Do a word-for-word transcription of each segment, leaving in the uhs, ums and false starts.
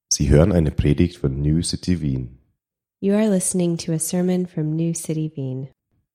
Sie hören eine Predigt von New City Wien. You are listening to a sermon from New City Wien.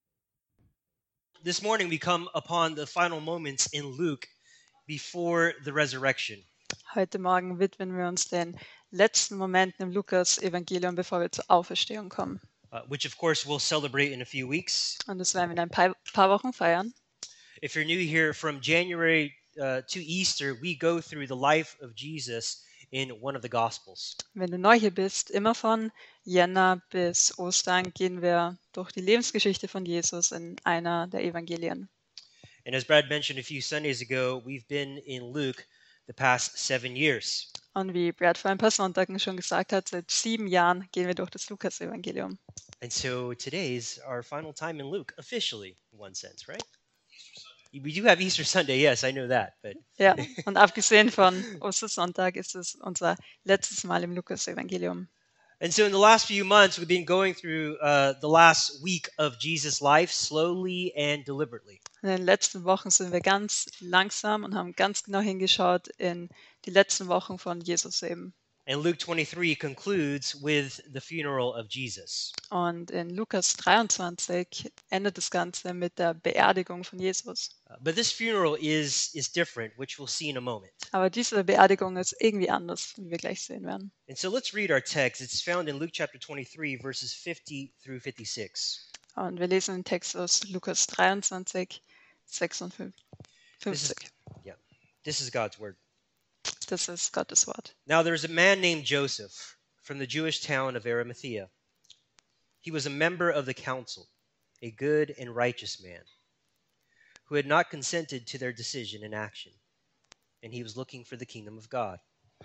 This morning we come upon the final moments in Luke before the resurrection. Heute Morgen widmen wir uns den letzten Momenten im Lukas-Evangelium, bevor wir zur Auferstehung kommen. Uh, which of course we'll celebrate in a few weeks. Und das werden wir in ein paar, paar Wochen feiern. If you're new here, from January uh, to Easter, we go through the life of Jesus in one of the Gospels. Wenn du neu hier bist, immer von Jänner bis Ostern gehen wir durch die Lebensgeschichte von Jesus in einer der Evangelien. And as Brad mentioned a few Sundays ago, we've been in Luke the past seven years. Und wie Brad vor ein paar Sonntagen schon gesagt hat, seit sieben Jahren gehen wir durch das Lukas-Evangelium. And so today's our final time in Luke, officially, in one sense, right? We do have Easter Sunday, yes, I know that, but Ja, und abgesehen von Ostersonntag ist es unser letztes Mal im Lukas-Evangelium. And so in the last few months, we've been going through uh, the last week of Jesus' life slowly and deliberately. In den letzten Wochen sind wir ganz langsam und haben ganz genau hingeschaut in die letzten Wochen von Jesus eben. And Luke twenty-three concludes with the funeral of Jesus. Und in Lukas dreiundzwanzig endet das Ganze mit der Beerdigung von Jesus. Uh, but this funeral is, is different, which we'll see in a moment. Aber diese Beerdigung ist irgendwie anders, wie wir gleich sehen werden. And so let's read our text. It's found in Luke chapter twenty-three, verses fifty through fifty-six. Und wir lesen den Text aus Lukas dreiundzwanzig, sechsundfünfzig. This is, yeah, this is God's word. Das ist Gottes Wort. Now there was a man named Joseph from the Jewish town of Arimathea. He was a member of the council, a good and righteous man, who had not consented to their decision and action, and he was looking for the kingdom of God.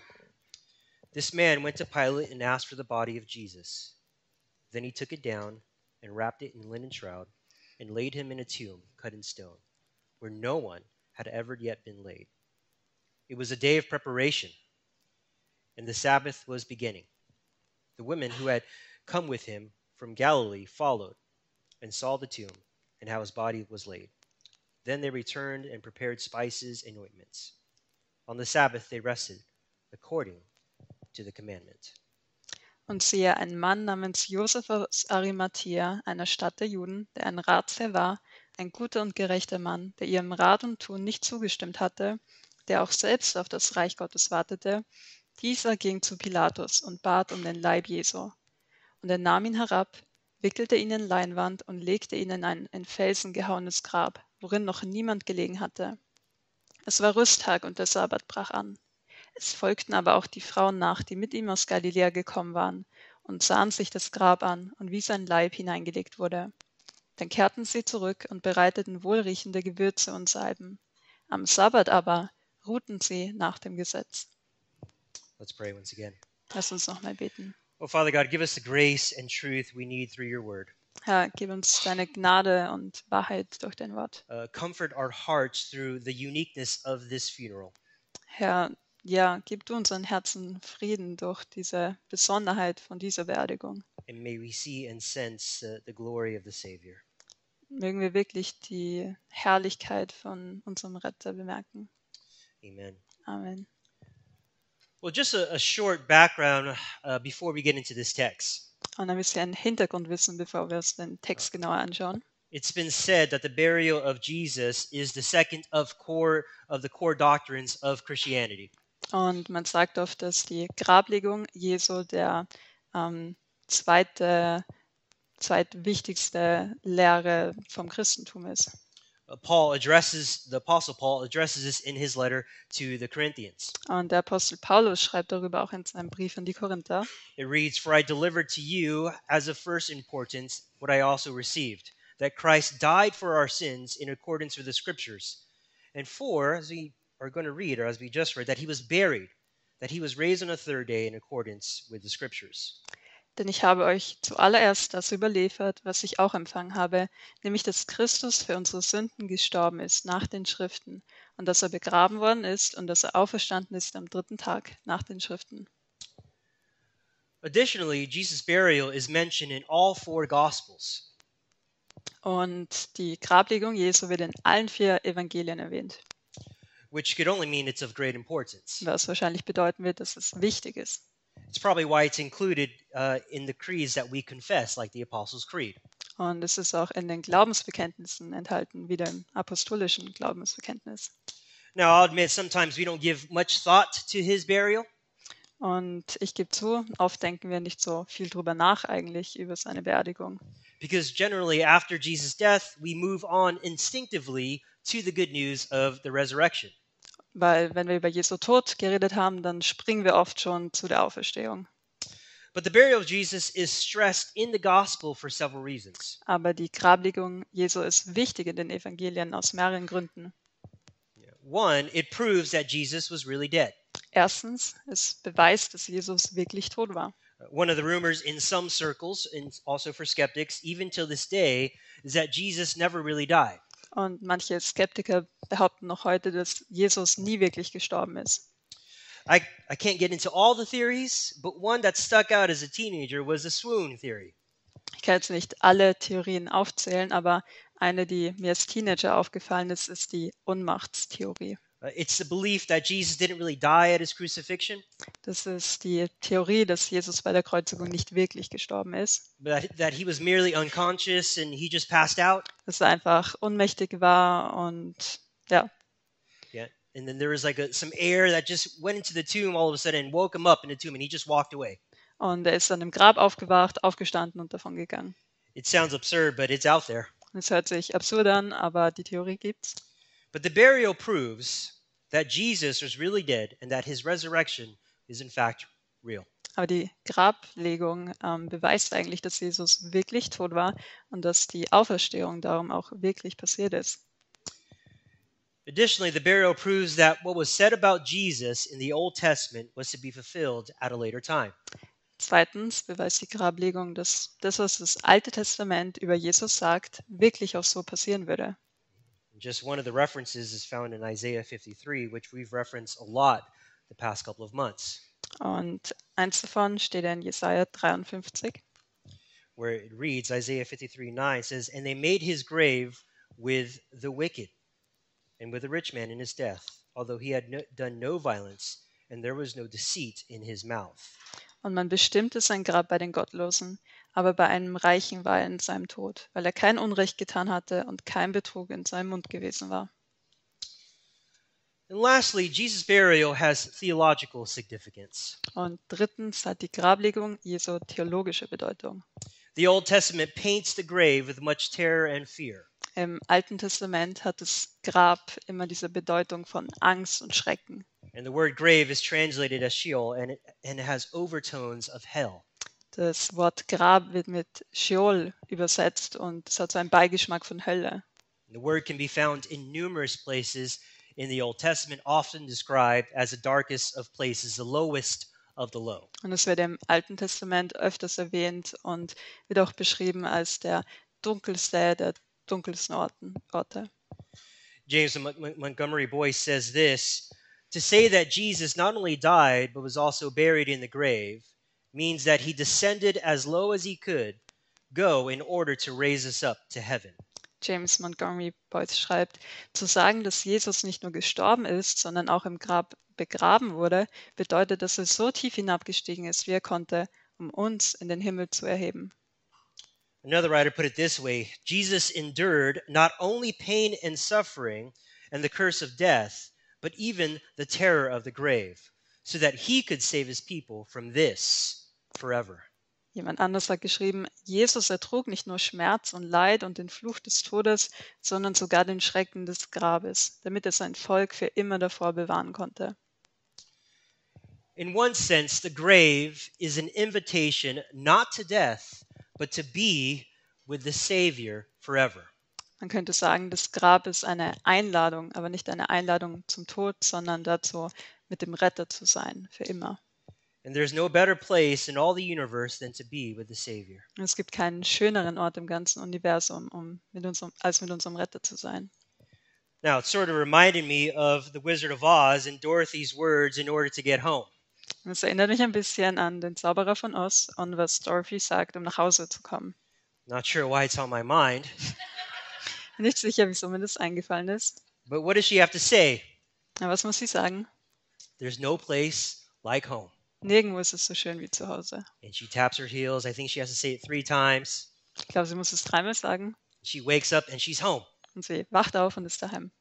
This man went to Pilate and asked for the body of Jesus. Then he took it down and wrapped it in a linen shroud and laid him in a tomb cut in stone, where no one had ever yet been laid. It was a day of preparation, and the Sabbath was beginning. The women who had come with him from Galilee followed and saw the tomb and how his body was laid. Then they returned and prepared spices and ointments. On the Sabbath they rested, according to the commandment. Und siehe, ein Mann namens Josef aus Arimathea, einer Stadt der Juden, der ein Ratsherr war, ein guter und gerechter Mann, der ihrem Rat und Tun nicht zugestimmt hatte, der auch selbst auf das Reich Gottes wartete, dieser ging zu Pilatus und bat um den Leib Jesu. Und er nahm ihn herab, wickelte ihn in Leinwand und legte ihn in ein in Felsen gehauenes Grab, worin noch niemand gelegen hatte. Es war Rüsttag und der Sabbat brach an. Es folgten aber auch die Frauen nach, die mit ihm aus Galiläa gekommen waren, und sahen sich das Grab an und wie sein Leib hineingelegt wurde. Dann kehrten sie zurück und bereiteten wohlriechende Gewürze und Salben. Am Sabbat aber ruhten sie nach dem Gesetz. Let's pray once again. Lass uns nochmal beten. Oh, Father God, give us the grace and truth we need through your word. Herr, gib uns deine Gnade und Wahrheit durch dein Wort. Uh, comfort our hearts through the uniqueness of this funeral. Herr, ja, gib du unseren Herzen Frieden durch diese Besonderheit von dieser Beerdigung. And may we see and sense uh, the glory of the Savior. Mögen wir wirklich die Herrlichkeit von unserem Retter bemerken. Amen. Amen. Well, just a, a short background uh, before we get into this text. Und ein bisschen Hintergrundwissen, bevor wir uns den Text genauer anschauen. It's been said that the burial of Jesus is the second of core of the core doctrines of Christianity. Und man sagt oft, dass die Grablegung Jesu der ähm, zweite, zweitwichtigste Lehre vom Christentum ist. Uh, Paul addresses, the Apostle Paul addresses this in his letter to the Corinthians. Und der Apostel Paulus schreibt darüber auch in seinem Brief an die Korinther. It reads, "For I delivered to you as of first importance what I also received, that Christ died for our sins in accordance with the Scriptures, and for, as we are going to read, or as we just read, that he was buried, that he was raised on a third day in accordance with the Scriptures." Denn ich habe euch zuallererst das überliefert, was ich auch empfangen habe, nämlich dass Christus für unsere Sünden gestorben ist nach den Schriften und dass er begraben worden ist und dass er auferstanden ist am dritten Tag nach den Schriften. Additionally, Jesus' burial is mentioned in all four Gospels. Und die Grablegung Jesu wird in allen vier Evangelien erwähnt. which could only mean it's of great importance. Was wahrscheinlich bedeuten wird, dass es wichtig ist. It's probably why it's included uh, in the creeds that we confess, like the Apostles' Creed. Und es ist auch in den Glaubensbekenntnissen enthalten, wie dem apostolischen Glaubensbekenntnis. Now, I'll admit sometimes we don't give much thought to his burial, Und ich gebe zu, oft denken wir nicht so viel drüber nach eigentlich über seine Beerdigung. because generally after Jesus' death, we move on instinctively to the good news of the resurrection. Weil wenn wir über Jesu Tod geredet haben, dann springen wir oft schon zu der Auferstehung. But the burial of Jesus is stressed in the gospel for several reasons. Aber die Grablegung Jesu ist wichtig in den Evangelien aus mehreren Gründen. One, it proves that Jesus was really dead. Erstens, es beweist, dass Jesus wirklich tot war. One of the rumors in some circles, and also for skeptics, even till this day, is that Jesus never really died. Und manche Skeptiker behaupten noch heute, dass Jesus nie wirklich gestorben ist. I, I can't get into all the theories, but one that stuck out as a teenager was the swoon theory. Ich kann jetzt nicht alle Theorien aufzählen, aber eine, die mir als Teenager aufgefallen ist, ist die Ohnmachtstheorie. Uh, it's the belief that Jesus didn't really die at his crucifixion, Das ist die Theorie, dass Jesus bei der Kreuzigung nicht wirklich gestorben ist, but that, that he was merely unconscious and he just passed out. dass er einfach ohnmächtig war und ja, Yeah. And then there was like a, some air that just went into the tomb all of a sudden and woke him up in the tomb and he just walked away. und er ist dann im Grab aufgewacht, aufgestanden und davon gegangen. It sounds absurd, but it's out there. Es hört sich absurd an, aber die Theorie gibt's. But the burial proves that Jesus was really dead and that his resurrection is in fact real. Aber die Grablegung ähm, beweist eigentlich, dass Jesus wirklich tot war und dass die Auferstehung darum auch wirklich passiert ist. Additionally, the burial proves that what was said about Jesus in the Old Testament was to be fulfilled at a later time. Zweitens beweist die Grablegung, dass das, was das Alte Testament über Jesus sagt, wirklich auch so passieren würde. Just one of the references is found in Isaiah fifty-three, which we've referenced a lot the past couple of months, Und eins davon steht in Jesaja dreiundfünfzig, where it reads, Isaiah fifty-three nine says, "And they made his grave with the wicked and with the rich man in his death, although he had no, done no violence, and there was no deceit in his mouth." und man bestimmte sein Grab bei den Gottlosen, aber bei einem Reichen war er in seinem Tod, weil er kein Unrecht getan hatte und kein Betrug in seinem Mund gewesen war. And lastly, Jesus' burial has theological significance. Und drittens hat die Grablegung Jesu theologische Bedeutung. The Old Testament paints the grave with much terror and fear. Im Alten Testament hat das Grab immer diese Bedeutung von Angst und Schrecken. And the word grave is translated as Sheol, and it, and it has overtones of hell. Das Wort Grab wird mit Sheol übersetzt und es hat so einen Beigeschmack von Hölle. The word can be found in numerous places in the Old Testament, often described as the darkest of places, the lowest of the low. Und es wird im Alten Testament öfters erwähnt und wird auch beschrieben als der dunkelste der dunkelsten Orten, Orte. James Mon- Mon- Montgomery Boyce says this: "To say that Jesus not only died but was also buried in the grave means that he descended as low as he could go in order to raise us up to heaven." James Montgomery Boyce schreibt, zu sagen, dass Jesus nicht nur gestorben ist, sondern auch im Grab begraben wurde, bedeutet, dass er so tief hinabgestiegen ist, wie er konnte, um uns in den Himmel zu erheben. Another writer put it this way: Jesus endured not only pain and suffering and the curse of death, but even the terror of the grave, so that he could save his people from this forever. Jemand anders hat geschrieben, Jesus ertrug nicht nur Schmerz und Leid und den Fluch des Todes, sondern sogar den Schrecken des Grabes, damit er sein Volk für immer davor bewahren konnte. In one sense, the grave is an invitation not to death, but to be with the Savior forever. Man könnte sagen, das Grab ist eine Einladung, aber nicht eine Einladung zum Tod, sondern dazu, mit dem Retter zu sein, für immer. And there's no better place in all the universe than to be with the Savior. Und es gibt keinen schöneren Ort im ganzen Universum, um mit unserem, als mit unserem Retter zu sein. Now, it sort of reminded me of the Wizard of Oz and Dorothy's words in order to get home. Und es erinnert mich ein bisschen an den Zauberer von Oz und was Dorothy sagt, um nach Hause zu kommen. Not sure why it's on my mind, Nicht sicher, wieso mir das eingefallen ist. but what does she have to say? Aber was muss sie sagen? There's no place like home. Nirgendwo ist es so schön wie zu Hause. And she taps her heels. I think she has to say it three times. Ich glaube, sie muss es dreimal sagen She wakes up and she's home. und sie wacht auf und ist daheim.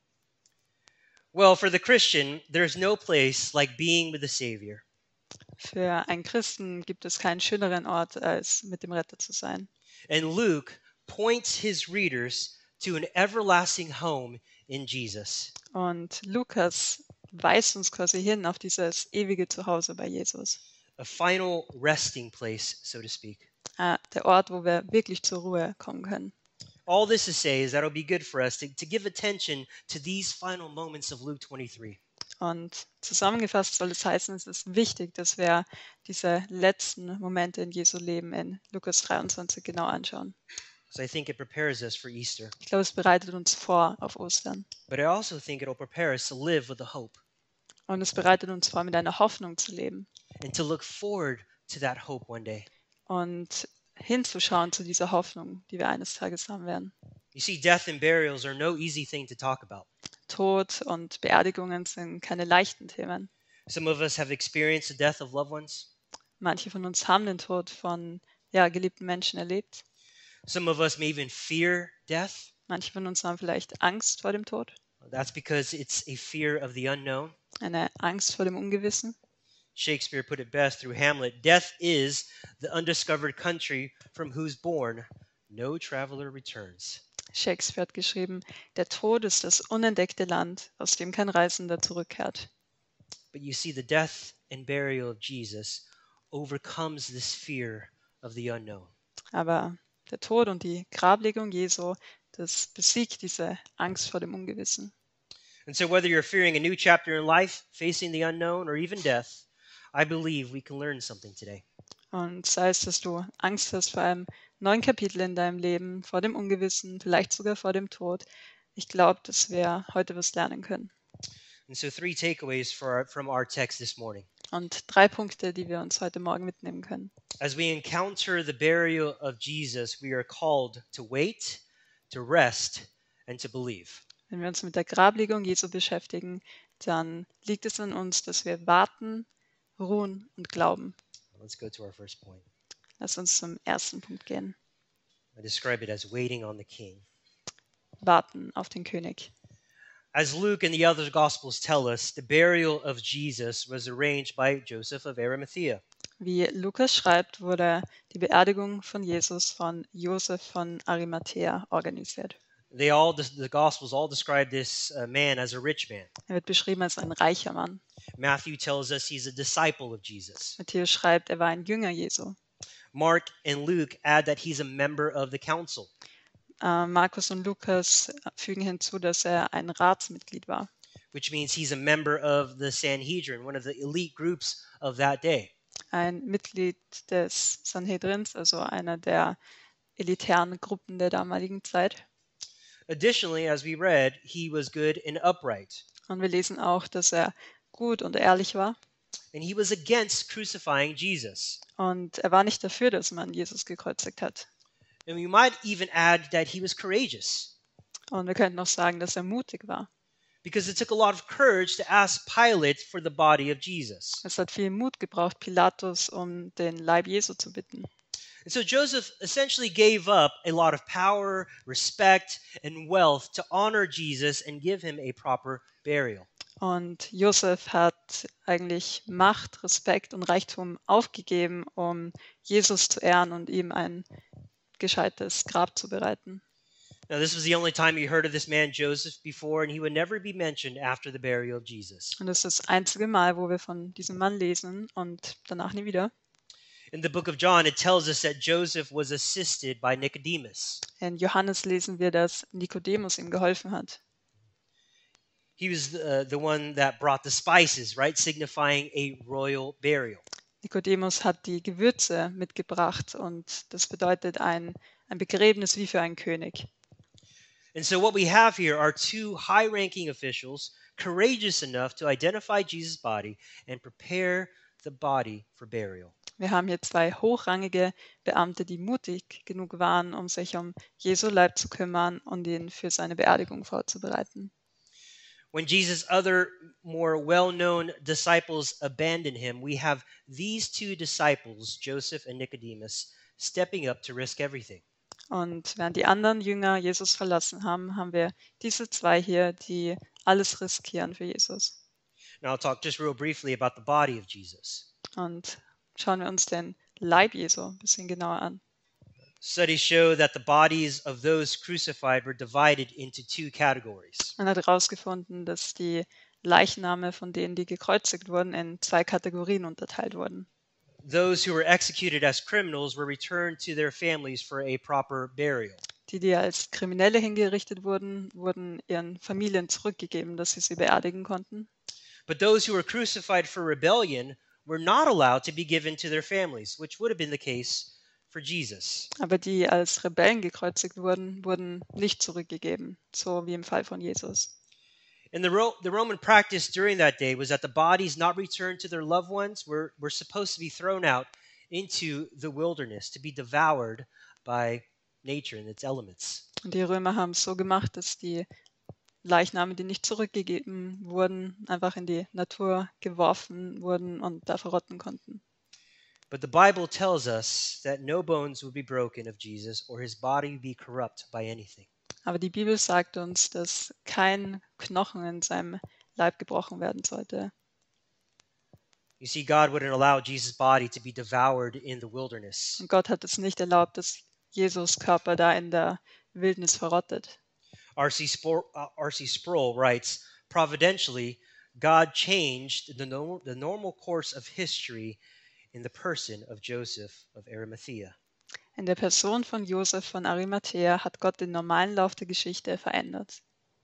Well, for the Christian, there's no place like being with the Savior. Für einen Christen gibt es keinen schöneren Ort, als mit dem Retter zu sein. And Luke points his readers to an everlasting home in Jesus. Und Lukas weist uns quasi hin auf dieses ewige Zuhause bei Jesus. A final resting place, so to speak. Äh, der Ort, wo wir wirklich zur Ruhe kommen können. All this to say is that it'll be good for us to, to give attention to these final moments of Luke twenty-three. Und zusammengefasst soll es heißen, es ist wichtig, dass wir diese letzten Momente in Jesu Leben in Lukas dreiundzwanzig genau anschauen. So I think it prepares us for Easter. Ich glaube, es bereitet uns vor auf Ostern. But I also think it'll prepare us to live with a hope Und es bereitet uns vor, mit einer Hoffnung zu leben and to look forward to that hope one day. und hinzuschauen zu dieser Hoffnung, die wir eines Tages haben werden. You see, death and burials are no easy thing to talk about. Tod und Beerdigungen sind keine leichten Themen. Some of us have experienced the death of loved ones. Manche von uns haben den Tod von ja, geliebten Menschen erlebt. Some of us may even fear death. Manche von uns haben vielleicht Angst vor dem Tod, That's because it's a fear of the unknown. eine Angst vor dem Ungewissen. Shakespeare put it best through Hamlet. Death is the undiscovered country from whose bourne no traveler returns. Shakespeare hat geschrieben, der Tod ist das unentdeckte Land, aus dem kein Reisender zurückkehrt. But you see, the death and burial of Jesus overcomes this fear of the unknown. Aber der Tod und die Grablegung Jesu, das besiegt diese Angst vor dem Ungewissen. And so whether you're fearing a new chapter in life, facing the unknown, or even death, I believe we can learn something today. Und sei es, dass du Angst hast vor einem neuen Kapitel in deinem Leben, vor dem Ungewissen, vielleicht sogar vor dem Tod. Ich glaube, dass wir heute was lernen können. And so three takeaways for our, from our text this morning. Und drei Punkte, die wir uns heute Morgen mitnehmen können. As we encounter the burial of Jesus, we are called to wait, to rest, and to believe. Wenn wir uns mit der Grablegung Jesu beschäftigen, dann liegt es an uns, dass wir warten, ruhen und glauben. Let's go to our first point. Lass uns zum ersten Punkt gehen. I describe it as waiting on the King. Warten auf den König. As Luke and the other Gospels tell us, the burial of Jesus was arranged by Joseph of Arimathea. Wie Lukas schreibt, wurde die Beerdigung von Jesus von Josef von Arimathea organisiert. They all, the, the Gospels all describe this uh, man as a rich man. Er wird beschrieben als ein reicher Mann. Matthew tells us he's a disciple of Jesus. Matthäus schreibt, er war ein Jünger Jesu. Mark and Luke add that he's a member of the council. Äh, Markus und Lukas fügen hinzu, dass er ein Ratsmitglied war, which means he's a member of the Sanhedrin, one of the elite groups of that day. ein Mitglied des Sanhedrins, also einer der elitären Gruppen der damaligen Zeit. Additionally, as we read, he was good and upright, Und wir lesen auch, dass er gut und ehrlich war. and he was against crucifying Jesus. Und er war nicht dafür, dass man Jesus gekreuzigt hat. And we might even add that he was courageous, Und wir könnten auch sagen, dass er mutig war. because it took a lot of courage to ask Pilate for the body of Jesus. Es hat viel Mut gebraucht, Pilatus um den Leib Jesu zu bitten. And so Joseph essentially gave up a lot of power, respect, and wealth to honor Jesus and give him a proper burial. Und Josef hat eigentlich Macht, Respekt und Reichtum aufgegeben, um Jesus zu ehren und ihm ein gescheites Grab zu bereiten. Now, this was the only time you heard of this man Joseph before, and he would never be mentioned after the burial of Jesus. Und das ist das einzige Mal, wo wir von diesem Mann lesen und danach nie wieder. In the book of John, it tells us that Joseph was assisted by Nicodemus. In Johannes lesen wir, dass Nikodemus ihm geholfen hat. He was the, the one that brought the spices, right, signifying a royal burial. Nikodemus hat die Gewürze mitgebracht und das bedeutet ein, ein Begräbnis wie für einen König. And so what we have here are two high-ranking officials courageous enough to identify Jesus' body and prepare the body for burial. Wir haben hier zwei hochrangige Beamte, die mutig genug waren, um sich um Jesu Leib zu kümmern und ihn für seine Beerdigung vorzubereiten. When Jesus' other more well-known disciples abandon him, we have these two disciples, Joseph and Nicodemus, stepping up to risk everything. Und während die anderen Jünger Jesus verlassen haben, haben wir diese zwei hier, die alles riskieren für Jesus. Now I'll talk just real briefly about the body of Jesus. Und schauen wir uns den Leib Jesu ein bisschen genauer an. Studies show that the bodies of those crucified were divided into two categories. Man hat herausgefunden, dass die Leichname von denen, die gekreuzigt wurden, in zwei Kategorien unterteilt wurden. Those who were executed as criminals were returned to their families for a proper burial. Die, die als Kriminelle hingerichtet wurden, wurden ihren Familien zurückgegeben, dass sie sie beerdigen konnten. But those who were crucified for rebellion were not allowed to be given to their families, which would have been the case for Jesus. Aber die als Rebellen gekreuzigt wurden, wurden nicht zurückgegeben, so wie im Fall von Jesus. And the, Ro- the Roman practice during that day was that the bodies not returned to their loved ones were, were supposed to be thrown out into the wilderness to be devoured by nature and its elements. Und die Römer haben es so gemacht, dass die Leichname, die nicht zurückgegeben wurden, einfach in die Natur geworfen wurden und da verrotten konnten. But the Bible tells us that no bones would be broken of Jesus or his body be corrupt by anything. Aber die Bibel sagt uns, dass kein Knochen in seinem Leib gebrochen werden sollte. You see, God wouldn't allow Jesus' body to be devoured in the wilderness. Und Gott hat es nicht erlaubt, dass Jesus Körper da in der Wildnis verrottet. R C Spro- uh, R C Sproul writes, providentially, God changed the, no- the normal course of history in the person of Joseph of Arimathea. In der Person von Josef von Arimathea hat Gott den normalen Lauf der Geschichte verändert.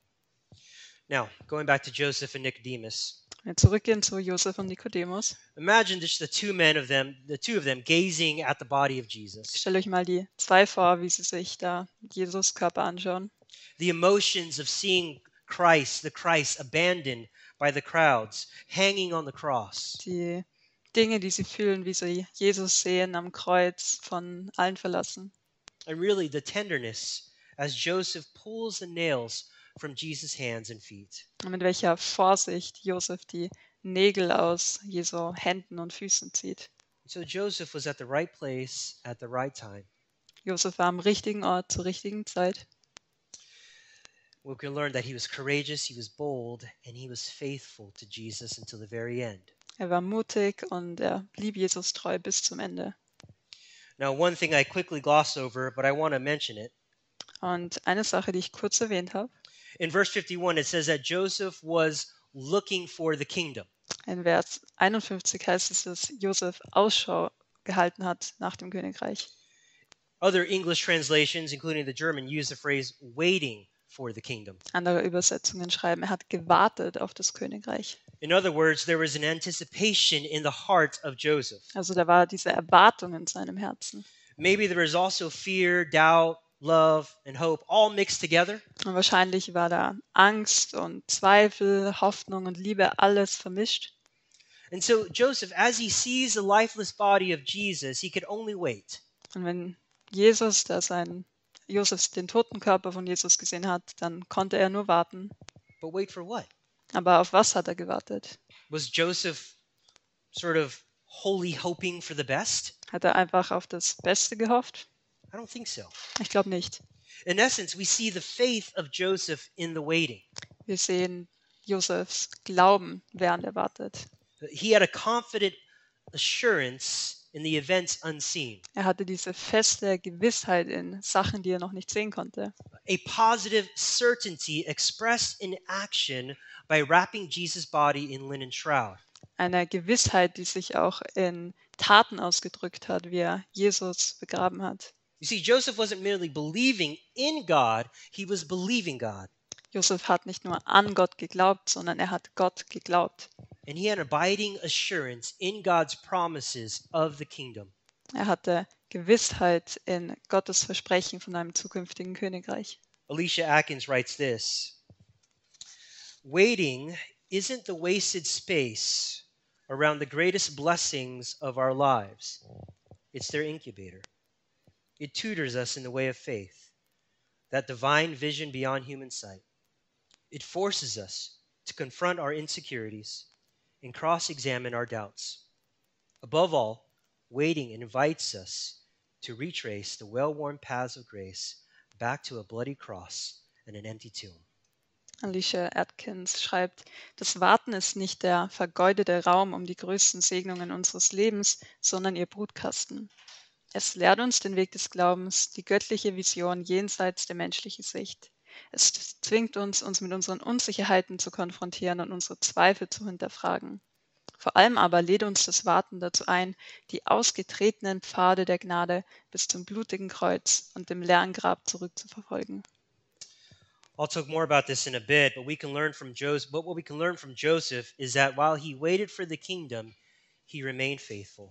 Now, going back to Joseph and Nicodemus, Wenn wir zurückgehen zu Josef und Nikodemus, imagine just the two men of them, the two of them gazing at the body of Jesus. stellt euch mal die zwei vor, wie sie sich da Jesus Körper anschauen. The emotions of seeing Christ, the Christ abandoned by the crowds, hanging on the cross. Die Dinge, die sie fühlen, wie sie Jesus sehen am Kreuz, von allen verlassen. And really the tenderness as Joseph pulls the nails from Jesus' hands and feet. Und mit welcher Vorsicht Josef die Nägel aus Jesu Händen und Füßen zieht. So Joseph was at the right place at the right time. Josef war am richtigen Ort zur richtigen Zeit. We can learn that he was courageous, he was bold, and he was faithful to Jesus until the very end. Er war mutig und er blieb Jesus treu bis zum Ende. Now, one thing I quickly gloss over, but I want to mention it. Und eine Sache, die ich kurz erwähnt habe, In verse fifty-one, it says that Joseph was looking for the kingdom. in Vers einundfünfzig heißt es, dass Josef Ausschau gehalten hat nach dem Königreich. Other English translations, including the German, use the phrase waiting for the kingdom. Andere Übersetzungen schreiben, er hat gewartet auf das Königreich. In other words, there was an anticipation in the heart of Joseph. Also da war diese Erwartung in seinem Herzen. Maybe there was also fear, doubt, love, and hope all mixed together. Und wahrscheinlich war da Angst und Zweifel, Hoffnung und Liebe, alles vermischt. And so Joseph, as he sees the lifeless body of Jesus, he could only wait. Und wenn Jesus da sein, Josef den toten Körper von Jesus gesehen hat, dann konnte er nur warten. But wait for what? Aber auf was hat er gewartet? Was Joseph sort of wholly hoping for the best? Hat er einfach auf das Beste gehofft? I don't think so. Ich glaube nicht. In essence, we see the faith of Joseph in the waiting. Wir sehen Josefs Glauben, während er wartet. He had a confident assurance in the events unseen, Er hatte diese feste Gewissheit in Sachen, die er noch nicht sehen konnte. a positive certainty expressed in action by wrapping Jesus' body in linen shroud. Eine Gewissheit, die sich auch in Taten ausgedrückt hat, wie er Jesus begraben hat. You see, Joseph wasn't merely believing in God, he was believing God. Josef hat nicht nur an Gott geglaubt, sondern er hat Gott geglaubt. And he had abiding assurance in God's promises of the kingdom. Er hatte Gewissheit in Gottes Versprechen von einem zukünftigen Königreich. Alicia Atkins writes this: waiting isn't the wasted space around the greatest blessings of our lives. It's their incubator. It tutors us in the way of faith, that divine vision beyond human sight. It forces us to confront our insecurities and cross-examine our doubts. Above all, waiting invites us to retrace the well-worn paths of grace back to a bloody cross and an empty tomb. Alicia Atkins schreibt, das Warten ist nicht der vergeudete Raum um die größten Segnungen unseres Lebens, sondern ihr Brutkasten. Es lehrt uns den Weg des Glaubens, die göttliche Vision jenseits der menschlichen Sicht. Es zwingt uns, uns mit unseren Unsicherheiten zu konfrontieren und unsere Zweifel zu hinterfragen. Vor allem aber lädt uns das Warten dazu ein, die ausgetretenen Pfade der Gnade bis zum blutigen Kreuz und dem leeren Grab zurückzuverfolgen. I'll talk more about this in a bit, but we can learn from Joseph. But what we can learn from Joseph is that while he waited for the kingdom, he remained faithful.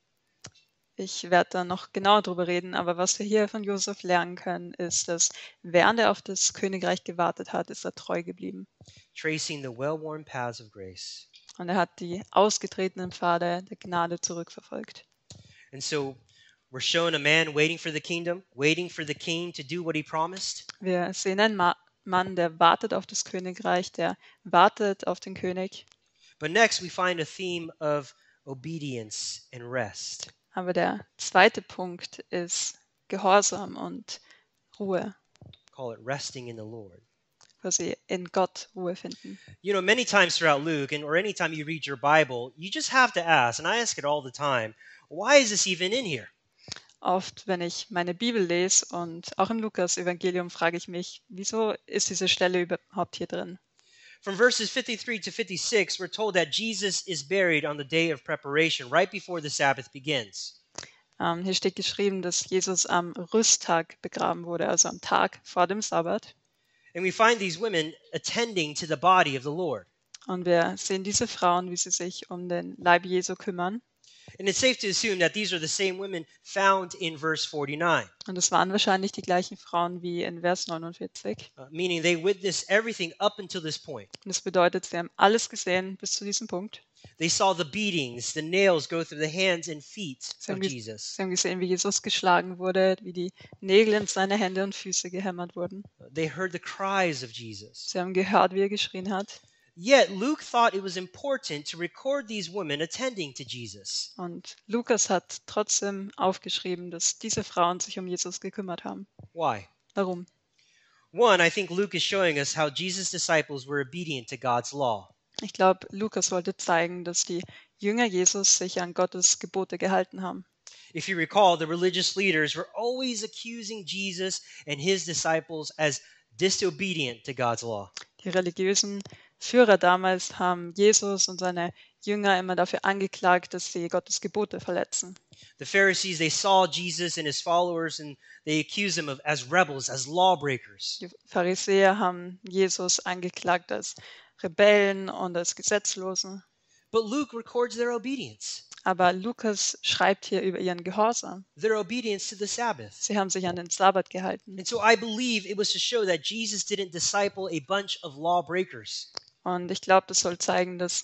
Ich werde da noch genauer drüber reden, aber was wir hier von Josef lernen können, ist, dass während er auf das Königreich gewartet hat, ist er treu geblieben. Tracing the well-worn paths of grace. Und er hat die ausgetretenen Pfade der Gnade zurückverfolgt. And so we're shown a man waiting for the kingdom, waiting for the king to do what he promised. Wir sehen einen Ma- Mann, der wartet auf das Königreich, der wartet auf den König. But next we find a theme of obedience and rest. Aber der zweite Punkt ist Gehorsam und Ruhe, Call it resting in the Lord. wo sie in Gott Ruhe finden. You know, many times throughout Luke, and or anytime you read your Bible, you just have to ask, and I ask it all the time, why is this even in here? Oft, wenn ich meine Bibel lese und auch im Lukas-Evangelium, frage ich mich, wieso ist diese Stelle überhaupt hier drin? From verses fifty-three to fifty-six, we're told that Jesus is buried on the day of preparation, right before the Sabbath begins. Ähm, hier steht geschrieben, dass Jesus am Rüsttag begraben wurde, also am Tag vor dem Sabbat. And we find these women attending to the body of the Lord. Und wir sehen diese Frauen, wie sie sich um den Leib Jesu kümmern. And it's safe to assume that these are the same women found in verse forty-nine, Und es waren wahrscheinlich die gleichen Frauen wie in Vers neunundvierzig. uh, meaning they witnessed everything up until this point. Und das bedeutet, sie haben alles gesehen bis zu diesem Punkt. They saw the beatings, the nails go through the hands and feet Sie of haben, ge- Jesus. sie haben gesehen, wie Jesus geschlagen wurde, wie die Nägel in seine Hände und Füße gehämmert wurden. Uh, They heard the cries of Jesus. Sie haben gehört, wie er geschrien hat. Yet Luke thought it was important to record these women attending to Jesus. Und Lukas hat trotzdem aufgeschrieben, dass diese Frauen sich um Jesus gekümmert haben. Why? Warum? One, I think Luke is showing us how Jesus' disciples were obedient to God's law. Ich glaube, Lukas wollte zeigen, dass die Jünger Jesus sich an Gottes Gebote gehalten haben. If you recall, the religious leaders were always accusing Jesus and his disciples as disobedient to God's law. Die religiösen Führer damals haben Jesus und seine Jünger immer dafür angeklagt, dass sie Gottes Gebote verletzen. The Pharisees, they saw Jesus and his followers and they accused him of as rebels, as lawbreakers. Die Pharisäer haben Jesus angeklagt als Rebellen und als Gesetzlosen. But Luke records their obedience, Aber Lukas schreibt hier über ihren Gehorsam. their obedience to the Sabbath. Sie haben sich an den Sabbat gehalten. And so I believe it was to show that Jesus didn't disciple a bunch of lawbreakers. Und ich glaube, das soll zeigen, dass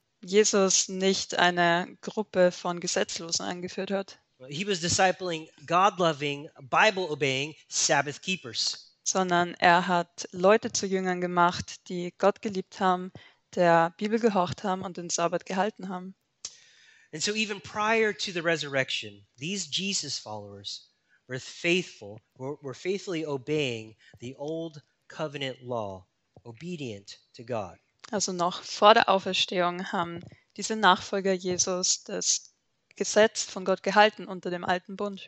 Jesus nicht eine Gruppe von Gesetzlosen angeführt hat, He was discipling God-loving, Bible-obeying Sabbath keepers. sondern er hat Leute zu Jüngern gemacht, die Gott geliebt haben, der Bibel gehorcht haben und den Sabbat gehalten haben. And so even prior to the resurrection, these Jesus followers were faithful, were, were faithfully obeying the old covenant law, obedient to God. Also noch vor der Auferstehung haben diese Nachfolger Jesus das Gesetz von Gott gehalten unter dem alten Bund.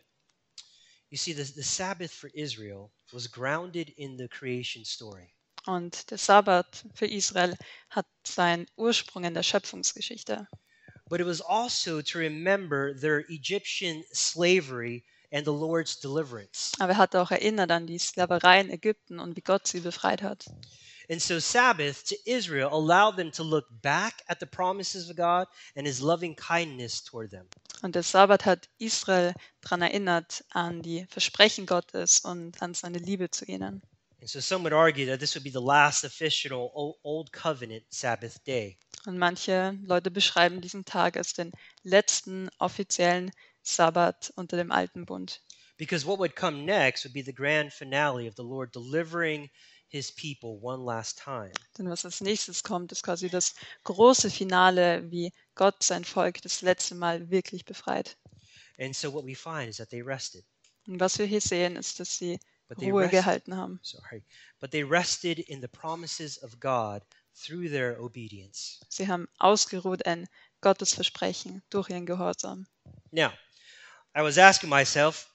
You see, the, the Sabbath for Israel was grounded in the creation story. Und der Sabbat für Israel hat seinen Ursprung in der Schöpfungsgeschichte. But it was also to remember their Egyptian slavery and the Lord's deliverance. Aber er hat auch erinnert an die Sklaverei in Ägypten und wie Gott sie befreit hat. And so Sabbath to Israel allowed them to look back at the promises of God and his loving kindness toward them. Und der Sabbat hat Israel daran erinnert, an die Versprechen Gottes und an seine Liebe zu ihnen. And so some would argue that this would be the last official o- Old Covenant Sabbath day. Und manche Leute beschreiben diesen Tag als den letzten offiziellen Sabbat unter dem alten Bund. Because what would come next would be the grand finale of the Lord delivering his people one last time. Denn was als nächstes kommt, ist quasi das große Finale, wie Gott sein Volk das letzte Mal wirklich befreit. And so what we find is that they rested. Und was wir hier sehen, ist, dass sie But they Ruhe rested, gehalten haben. sorry, but they rested in the promises of God through their obedience. Sie haben ausgeruht in Gottes Versprechen durch ihren Gehorsam. Now, I was asking myself,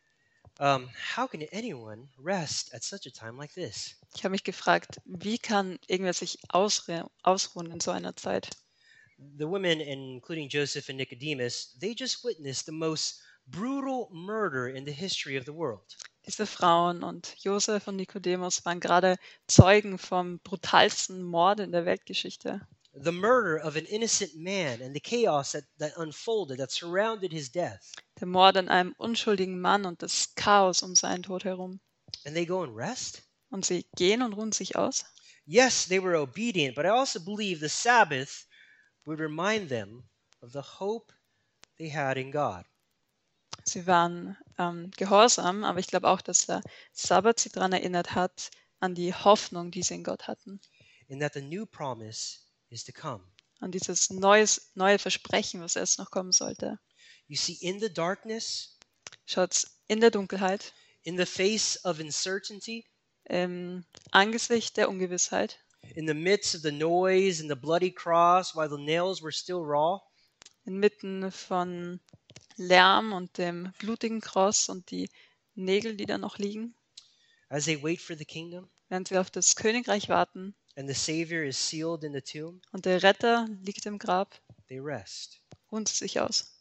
um, how can anyone rest at such a time like this? Ich habe mich gefragt, wie kann irgendwer sich ausre- ausruhen in so einer Zeit? The women, including Joseph and Nicodemus, they just witnessed the most brutal murder in the history of the world. Diese Frauen und Josef und Nikodemus waren gerade Zeugen vom brutalsten Mord in der Weltgeschichte. The murder of an innocent man and the chaos that, that unfolded, that surrounded his death. Der Mord an einem unschuldigen Mann und das Chaos um seinen Tod herum. And they go and rest? Und sie gehen und ruhen sich aus? Yes, they were obedient, but I also believe the Sabbath would remind them of the hope they had in God. Sie waren ähm, gehorsam, aber ich glaube auch, dass der Sabbat sie daran erinnert hat, an die Hoffnung, die sie in Gott hatten. And that the new promise is to come. An dieses neues, neue Versprechen, was erst noch kommen sollte. You see, in the darkness, Schaut, in der Dunkelheit, in the face of uncertainty, im Angesicht der Ungewissheit, in the midst of the noise and the bloody cross while the nails were still raw, inmitten von Lärm und dem blutigen Kreuz und die Nägel, die da noch liegen, as they wait for the kingdom, während wir auf das Königreich warten and the Savior is sealed in the tomb, und der Retter liegt im Grab, they rest. ruhen sie sich aus.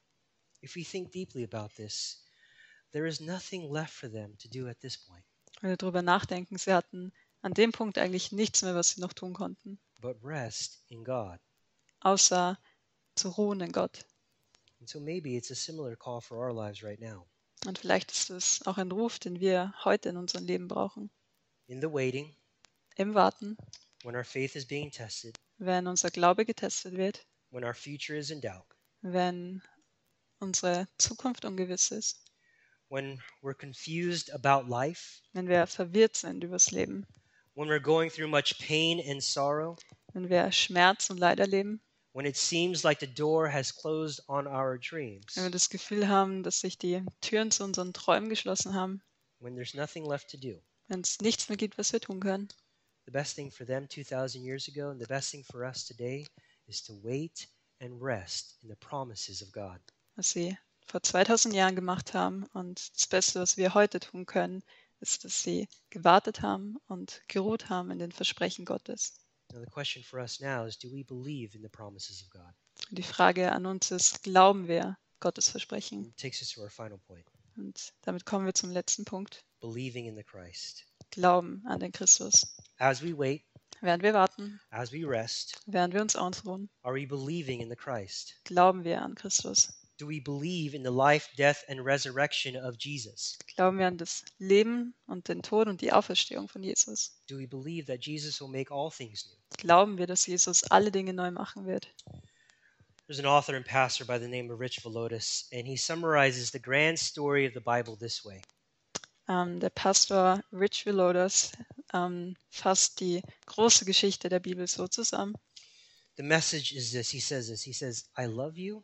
If we think deeply about this, there is nothing left for them to do at this point, Wenn wir darüber nachdenken, sie hatten an dem Punkt eigentlich nichts mehr, was sie noch tun konnten, but rest in God. außer zu ruhen in Gott. And so maybe it's a similar call for our lives right now. Und vielleicht ist es auch ein Ruf, den wir heute in unserem Leben brauchen. In the waiting, Im Warten, when our faith is being tested, wenn unser Glaube getestet wird, when our future is in doubt, wenn unsere Zukunft ungewiss ist, when we're confused about life, wenn wir verwirrt sind übers Leben, when we're going through much pain and sorrow, wenn wir Schmerz und Leid erleben, when it seems like the door has closed on our dreams, wenn wir das Gefühl haben, dass sich die Türen zu unseren Träumen geschlossen haben, when there's nothing left to do. wenn es nichts mehr gibt, was wir tun können. The best thing for them two thousand years ago and the best thing for us today is to wait and rest in the promises of God. Was sie vor zweitausend Jahren gemacht haben und das Beste, was wir heute tun können, ist, dass sie gewartet haben und geruht haben in den Versprechen Gottes. Now the question for us now is, do we believe in the promises of God? Und die Frage an uns ist, glauben wir Gottes Versprechen? It takes us to our final point, Und damit kommen wir zum letzten Punkt. believing in the Christ. Glauben an den Christus. As we wait, Während wir warten, as we rest, während wir uns ausruhen, are we believing in the Christ? glauben wir an Christus. Do we believe in the life, death, and resurrection of Jesus? Glauben wir an das Leben und den Tod und die Auferstehung von Jesus. Do we believe that Jesus will make all things new? Glauben wir, dass Jesus alle Dinge neu machen wird. There's an author and pastor by the name of Rich Villodas, and he summarizes the grand story of the Bible this way. Ähm, der Pastor Rich Villodas ähm, fasst die große Geschichte der Bibel so zusammen. The message is this. He says this. He says, I love you.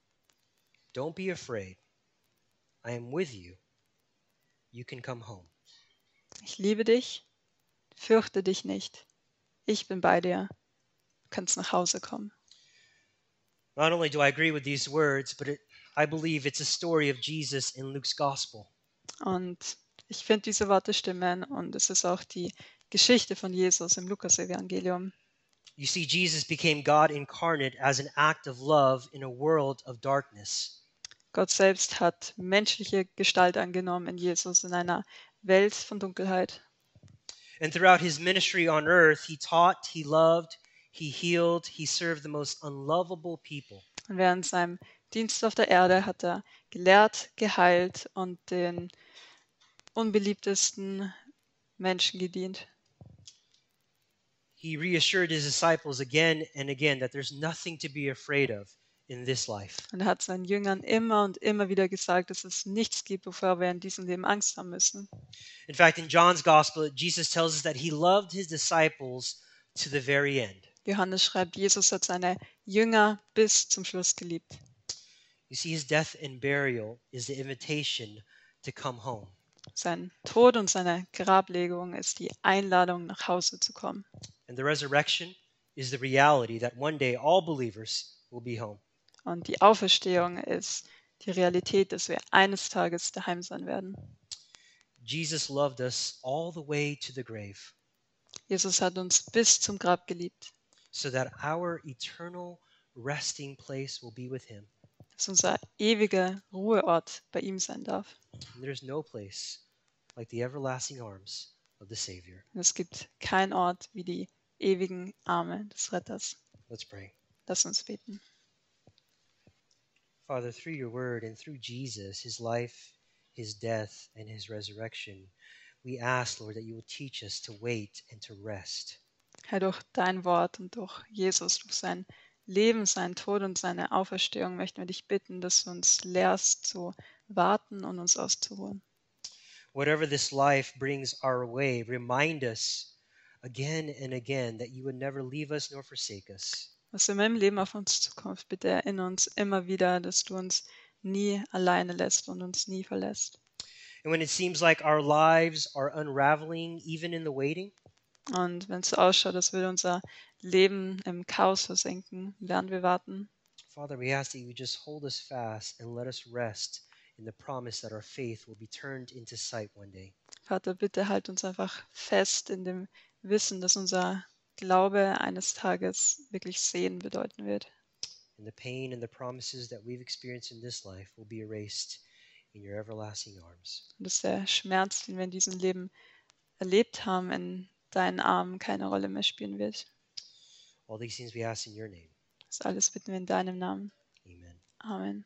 Don't be afraid. I am with you. You can come home. Ich liebe dich, fürchte dich nicht. Ich bin bei dir. Du kannst nach Hause kommen. Not only do I agree with these words, but it, I believe it's a story of Jesus in Luke's gospel. Und ich finde, diese Worte stimmen und es ist auch die Geschichte von Jesus im Lukas-Evangelium. You see, Jesus became God incarnate as an act of love in a world of darkness. Gott selbst hat menschliche Gestalt angenommen in Jesus in einer Welt von Dunkelheit. And throughout his ministry on earth, he taught, he loved, he healed, he served the most unlovable people. Und während seinem Dienst auf der Erde hat er gelehrt, geheilt und den unbeliebtesten Menschen gedient. He reassured his disciples again and again that there's nothing to be afraid of in this life. Und er hat seinen Jüngern immer und immer wieder gesagt, dass es nichts gibt, wovor wir in diesem Leben Angst haben müssen. In fact, in John's gospel, Jesus tells us that he loved his disciples to the very end. Johannes schreibt, Jesus hat seine Jünger bis zum Schluss geliebt. You see, his death and burial is the invitation to come home. Sein Tod und seine Grablegung ist die Einladung, nach Hause zu kommen. And the resurrection is the reality that one day all believers will be home. Und die Auferstehung ist die Realität, dass wir eines Tages daheim sein werden. Jesus loved us all the way to the grave Jesus hat uns bis zum Grab geliebt, so that our eternal resting place will be with him. dass unser ewiger Ruheort bei ihm sein darf. And there's no place like the everlasting arms of the Savior. Und es gibt keinen Ort wie die ewigen Arme des Retters. Let's pray. Lass uns beten. Father, through your word and through Jesus, his life, his death, and his resurrection, we ask, Lord, that you will teach us to wait and to rest. Herr, durch dein Wort und durch Jesus, durch sein Leben, seinen Tod und seine Auferstehung möchten wir dich bitten, dass du uns lehrst zu warten und uns auszuruhen. Whatever this life brings our way, remind us again and again that you would never leave us nor forsake us. Was immer im Leben auf uns zukommt, bitte erinnere uns immer wieder, dass du uns nie alleine lässt und uns nie verlässt. And when it seems like our lives are unraveling, even in the waiting, Und wenn es so ausschaut, als würde unser Leben im Chaos versinken, während wir warten, Father, we ask that you would just hold us fast and let us rest in the promise that our faith will be turned into sight one day. Vater, bitte halt uns einfach fest in dem Wissen, dass unser Glaube eines Tages wirklich Sehen bedeuten wird. And the pain and the promises that we've experienced in this life will be erased in your everlasting arms. Und dass der Schmerz, den wir in diesem Leben erlebt haben, in deinen Armen keine Rolle mehr spielen wird. All these things we ask in your name. Das alles bitten wir in deinem Namen. Amen. Amen.